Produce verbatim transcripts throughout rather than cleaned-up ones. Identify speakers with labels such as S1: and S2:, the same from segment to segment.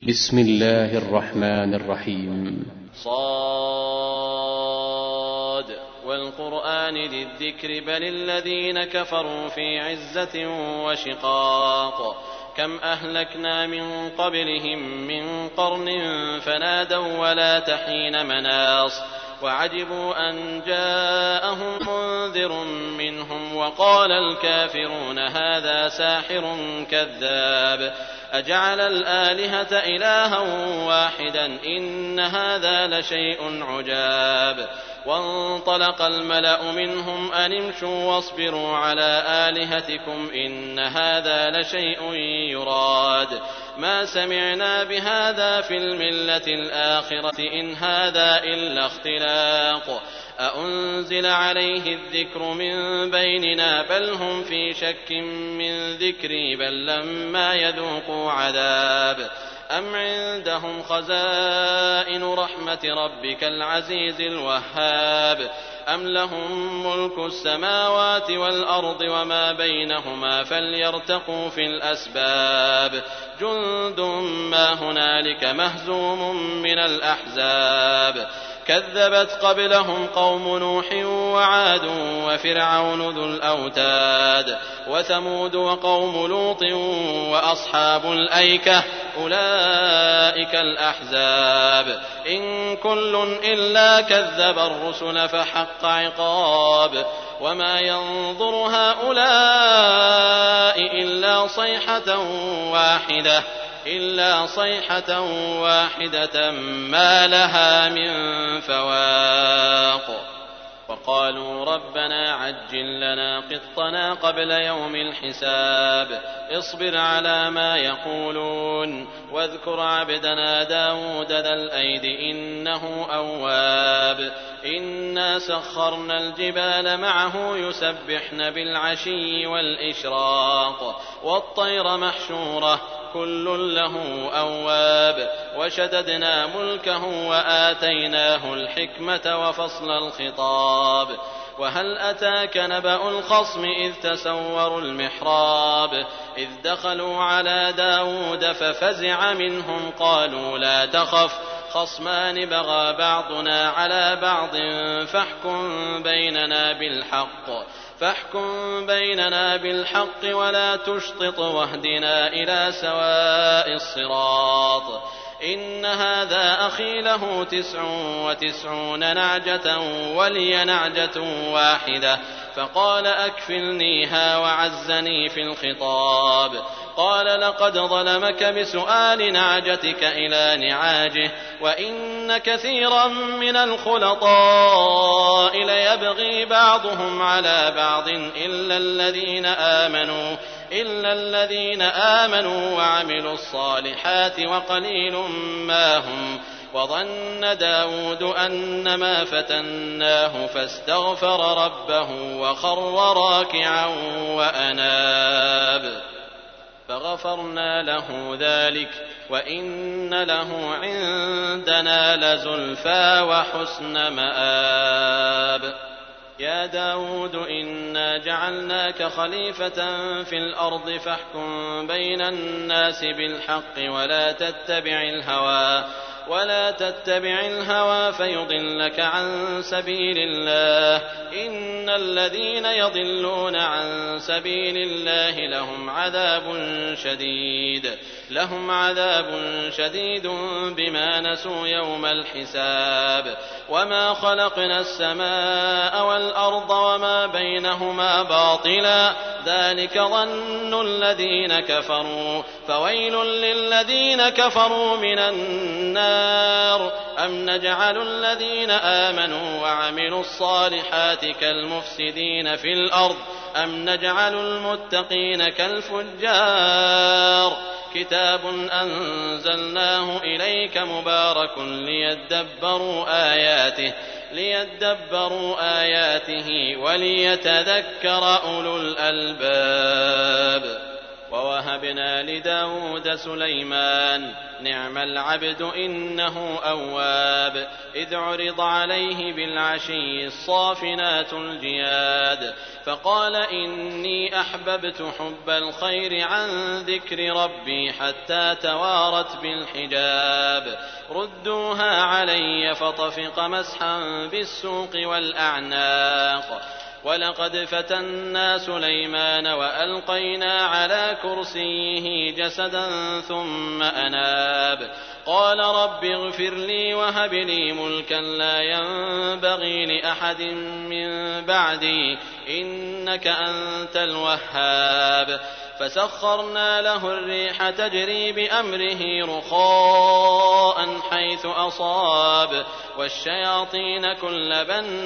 S1: بسم الله الرحمن الرحيم.
S2: صاد والقرآن ذي الذكر بل الذين كفروا في عزة وشقاق كم أهلكنا من قبلهم من قرن فنادوا ولا تحين مناص وعجبوا أن جاءهم منذر منهم وقال الكافرون هذا ساحر كذاب أجعل الآلهة إلها واحدا إن هذا لشيء عجاب وانطلق الملأ منهم أن امشوا واصبروا على آلهتكم إن هذا لشيء يراد ما سمعنا بهذا في الملة الآخرة إن هذا إلا اختلاق أأنزل عليه الذكر من بيننا بل هم في شك من ذكري بل لما يذوقوا عذاب أم عندهم خزائن رحمة ربك العزيز الوهاب أم لهم ملك السماوات والأرض وما بينهما فليرتقوا في الأسباب جند ما هنالك مهزوم من الأحزاب كذبت قبلهم قوم نوح وعاد وفرعون ذو الأوتاد وثمود وقوم لوط وأصحاب الأيكة أولئك الأحزاب إن كل إلا كذب الرسل فحق عقاب وما ينظر هؤلاء إلا صيحة واحدة إلا صيحة واحدة ما لها من فواق وقالوا ربنا عجل لنا قطنا قبل يوم الحساب اصبر على ما يقولون واذكر عبدنا داود ذا الأيد إنه أواب إنا سخرنا الجبال معه يسبحن بالعشي والإشراق والطير محشورة كل له أواب وشددنا ملكه وآتيناه الحكمة وفصل الخطاب وهل أتاك نبأ الخصم إذ تسوروا المحراب إذ دخلوا على داود ففزع منهم قالوا لا تخف خصمان بغى بعضنا على بعض فاحكم بيننا بالحق فاحكم بيننا بالحق ولا تشطط واهدنا إلى سواء الصراط إن هذا أخي له تسع وتسعون نعجة ولي نعجة واحدة فقال أكفلنيها وعزني في الخطاب قال لقد ظلمك بسؤال نعجتك إلى نعاجه وإن كثيرا من الخلطاء ليبغي بعضهم على بعض إلا الذين آمنوا إلا الذين آمنوا وعملوا الصالحات وقليل ما هم وظن داود أنما فتناه فاستغفر ربه وخر راكعا وأناب فغفرنا له ذلك وإن له عندنا لزلفى وحسن مآب يا داود إنا جعلناك خليفة في الأرض فاحكم بين الناس بالحق ولا تتبع الهوى ولا تتبع الهوى فيضلك عن سبيل الله إن الذين يضلون عن سبيل الله لهم عذاب شديد لهم عذاب شديد بما نسوا يوم الحساب وما خلقنا السماء والأرض وما بينهما باطلا ذلك ظن الذين كفروا فويل للذين كفروا من النار أم نجعل الذين آمنوا وعملوا الصالحات كالمفسدين في الأرض أم نجعل المتقين كالفجار كتاب أنزلناه إليك مبارك ليدبروا آياته ليدبروا آياته وليتذكر أولو الألباب ووهبنا لداود سليمان نعم العبد إنه أواب إذ عرض عليه بالعشي الصافنات الجياد فقال إني أحببت حب الخير عن ذكر ربي حتى توارت بالحجاب ردوها علي فطفق مسحا بالسوق والأعناق ولقد فتنا سليمان وألقينا على كرسيه جسدا ثم أناب قال رب اغفر لي وهب لي ملكا لا ينبغي لأحد من بعدي إنك أنت الوهاب فسخرنا له الريح تجري بأمره رخاء حيث أصاب والشياطين كل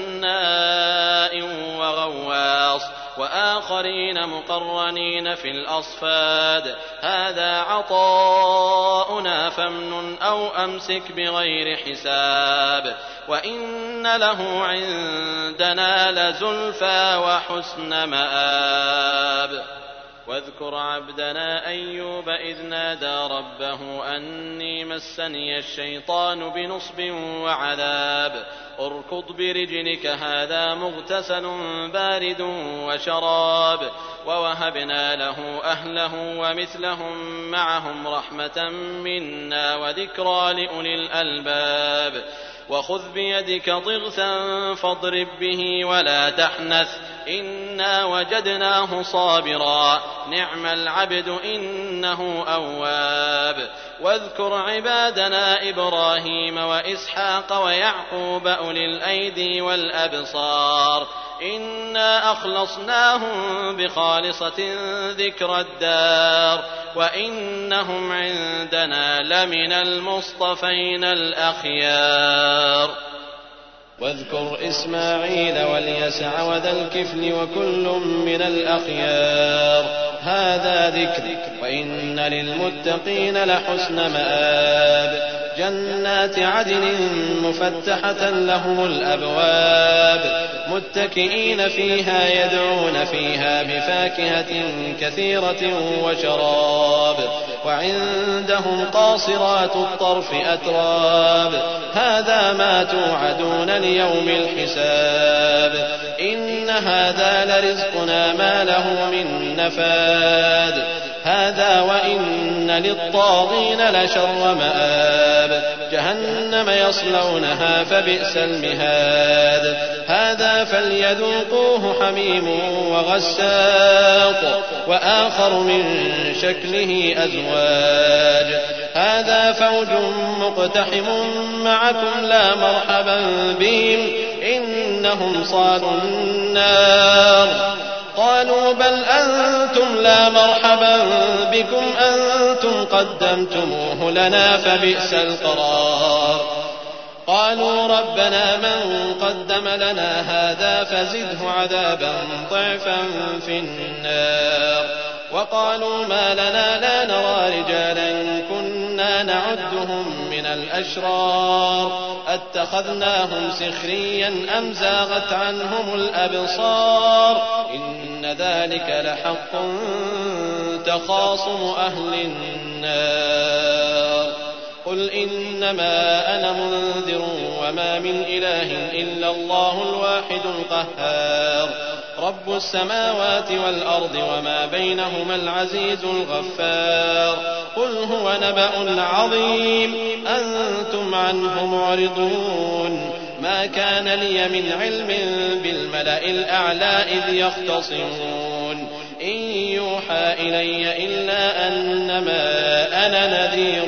S2: بناء وغواص وآخرين مقرنين في الأصفاد هذا عطاؤنا فامنن أو أمسك بغير حساب وإن له عندنا لزلفى وحسن مآب واذكر عبدنا أيوب إذ نادى ربه أني مسني الشيطان بنصب وعذاب اركض برجلك هذا مغتسل بارد وشراب ووهبنا له أهله ومثلهم معهم رحمة منا وذكرى لأولي الألباب وخذ بيدك ضغثا فاضرب به ولا تحنث إنا وجدناه صابرا نعم العبد إنه أواب واذكر عبادنا إبراهيم وإسحاق ويعقوب أولي الأيدي والأبصار إنا أخلصناهم بخالصة ذكر الدار وإنهم عندنا لمن المصطفين الأخيار واذكر إسماعيل واليسع وذا الكفل وكل من الأخيار هذا ذكر وإن للمتقين لحسن مآب جنات عدن مفتحة لهم الأبواب متكئين فيها يدعون فيها بفاكهة كثيرة وشراب وعندهم قاصرات الطرف أتراب هذا ما توعدون ليوم الحساب إن هذا لرزقنا ما له من نفاد هذا وإن للطاغين لشر مآب جهنم يصلونها فبئس المهاد هذا فليذوقوه حميم وغساق وآخر من شكله أزواج هذا فوج مقتحم معكم لا مرحبا بهم إنهم صالوا النار قالوا بل أنتم لا مرحبا بكم أنتم قدمتموه لنا فبئس القرار قالوا ربنا من قدم لنا هذا فزده عذابا ضعفا في النار وقالوا ما لنا لا نرى رجالا كنا نعدهم من الأشرار أتخذناهم سخريا أم زاغت عنهم الأبصار إن ذلك لحق تخاصم أهل النار قل إنما أنا منذر وما من إله إلا الله الواحد القهار رب السماوات والأرض وما بينهما العزيز الغفار قل هو نبأ عظيم أنتم عنه معرضون ما كان لي من علم بالملأ الأعلى إذ يختصمون إن يوحى إلي إلا أنما أنا نذير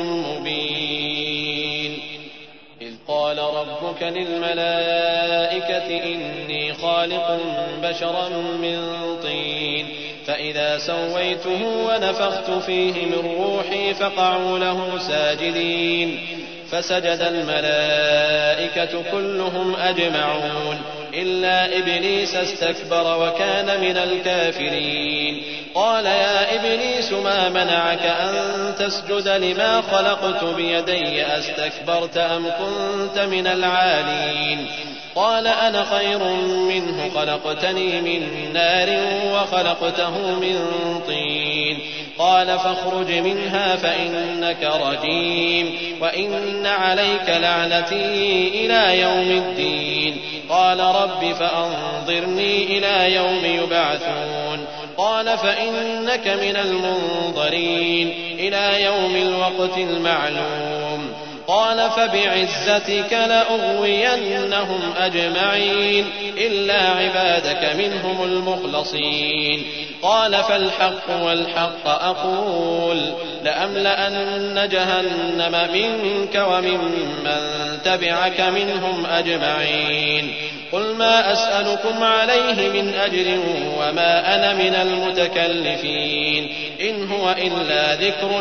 S2: مبين إذ قال ربك للملائكة إني خالق بشرا من طين فإذا سويته ونفخت فيه من روحي فقعوا له ساجدين فسجد الملائكة كلهم أجمعون إلا إبليس استكبر وكان من الكافرين قال يا إبليس ما منعك أن تسجد لما خلقت بيدي أستكبرت أم كنت من العالين قال أنا خير منه خلقتني من نار وخلقته من طين قال فاخرج منها فإنك رجيم وإن عليك لعنتي إلى يوم الدين قال رب فأنظرني إلى يوم يبعثون قال فإنك من المنظرين إلى يوم الوقت المعلوم قال فبعزتك لأغوينهم أجمعين إلا عبادك منهم المخلصين قال فالحق والحق أقول لأملأن جهنم منك وممن تبعك منهم أجمعين قل ما أسألكم عليه من أجر وما أنا من المتكلفين إن هو إلا ذكر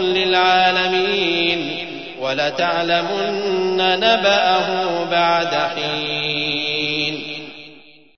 S2: للعالمين ولتعلمن نبأه بعد حين.